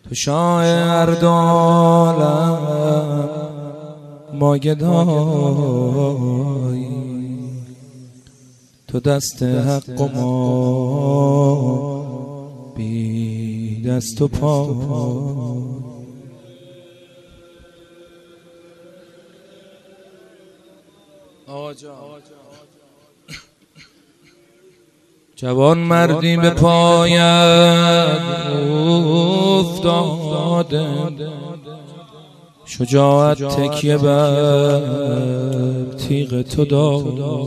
تو شاه اردالم ما گدایی، تو دست حق و ما بی دست و پا. جوان مردی به پایت افتاده، شجاعت تکیه بر تیغ تو داد.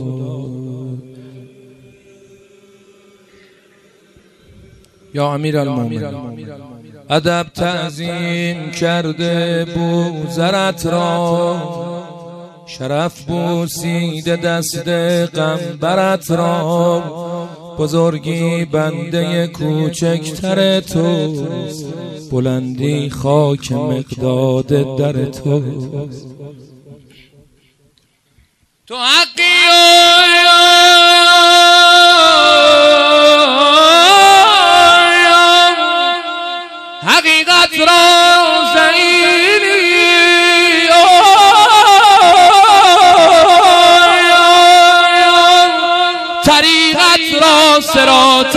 یا امیرالمومنین ادب تعظیم کرده بوذرت را، شرف بوسیده دست قنبرت را. بزرگی بنده کوچکتر تو، بلندی خاک مقداد در تو. تو حقی حقیقت را زینی، طریقت را صراط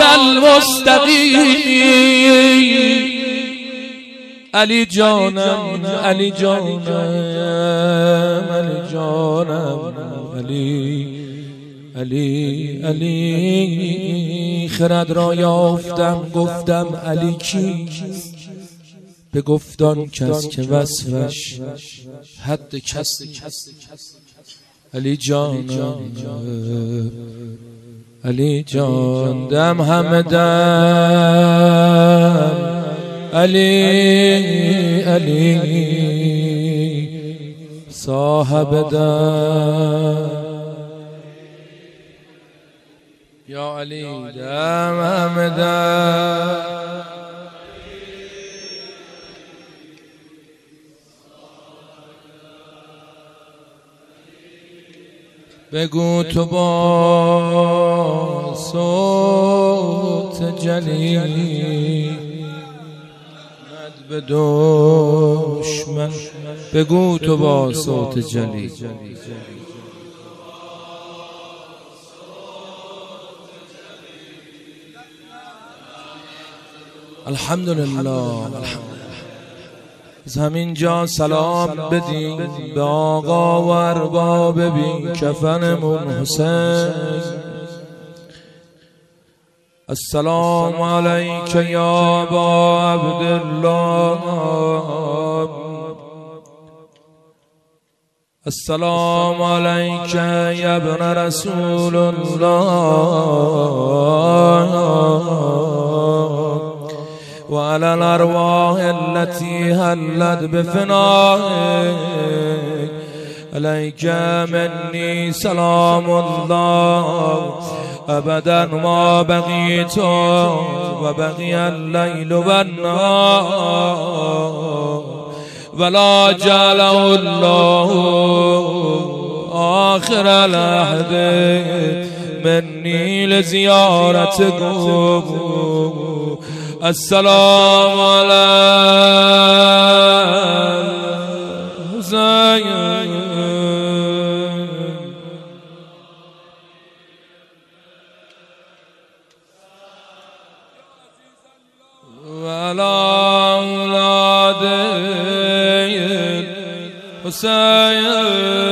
المستقیم. علی جانم علی جانم علی جانم علی علی علی. خرد را یافتم گفتم علی کیست، به گفتان کس که وصفش حد کس. علی جانم علی جان دم همه دم، علی علی صاحب دم. یا علی دم همه دم، بگو تو با صوت جلی ند به دشمن، بگو تو با صوت جلی. الحمدلله. از همینجا سلام بدیم به آقا و ارباب بی کفنمون حسین. السلام علیک یا ابا عبدالله، السلام علیک یا ابن رسول الله، وعلى الأرواح التي هلت بفنائك. عليك مني سلام الله أبدا ما بقيت وبقي الليل والنهار، ولا جعله الله آخر العهد مني لزيارتكم. السلام على الحسين وعلى أولاد الحسين.